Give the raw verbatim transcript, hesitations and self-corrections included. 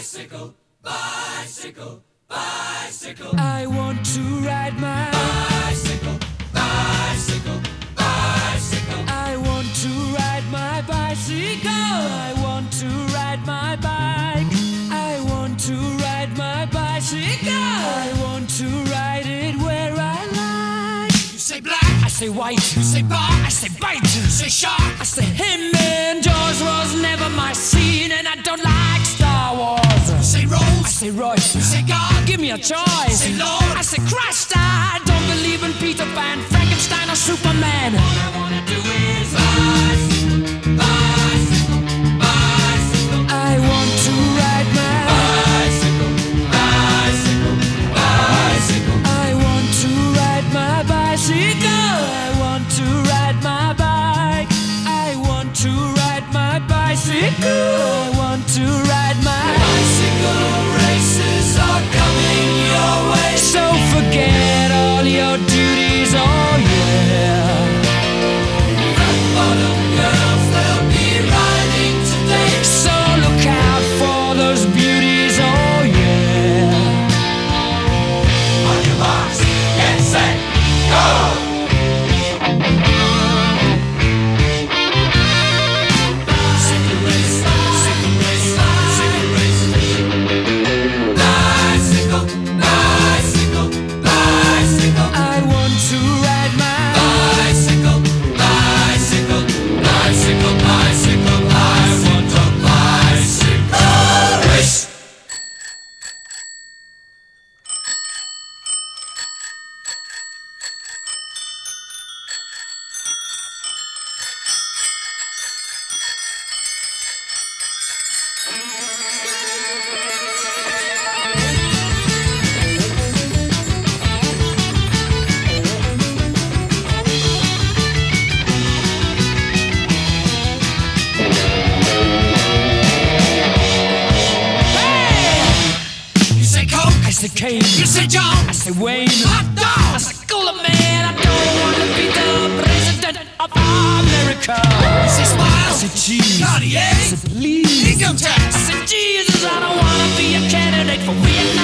Bicycle, bicycle, bicycle. I want to ride my bicycle, bicycle, bicycle. I want to ride my bicycle. I want to ride my bike. I want to ride my bicycle. I want to ride it where I like. You say black, I say white. you say bar, I say bite. you say shark, I say him and Jaws was never my scene, and I don't like Star Wars. you say rose, I say Royce. you say God, Give me a choice. say Lord. I say Christ. I don't believe in Peter Pan, Frankenstein, or Superman. All I wanna do is bicycle, bicycle, bicycle. I want to ride my Bicycle, bicycle, bicycle. I want to ride my bicycle. I want to ride my bike. I want to ride my bicycle. I want to ride my Bicycle races are coming your way. So forget all your duties, oh yeah. Rock bottom girls, they'll be riding today. So look out for those beauties, oh yeah. On your marks, get set, go! Bicycle race, bicycle race, bicycle race. Bicycle, bicycle, bicycle. I want to ride my Bicycle, bicycle, bicycle, bicycle. I want a bicycle race. You say Coke, I say Kane. you say John, I say Wayne. hot I dog. say cooler man. I don't want to be the president of America. You say I smile, say cheese. I Cartier, say please. income I tax. said, Jesus, I don't wanna be a candidate for Vietnam.